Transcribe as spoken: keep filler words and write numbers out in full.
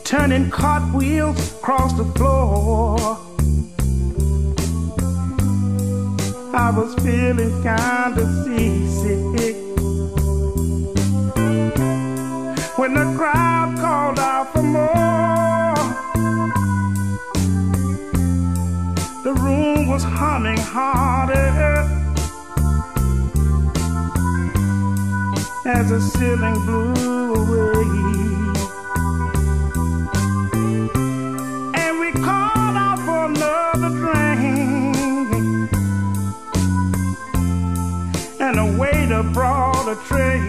turning cartwheels across the floor. I was feeling kinda seasick when the crowd called out for more. The room was humming harder as the ceiling blew away. And we called out for another drink, and the waiter brought a tray.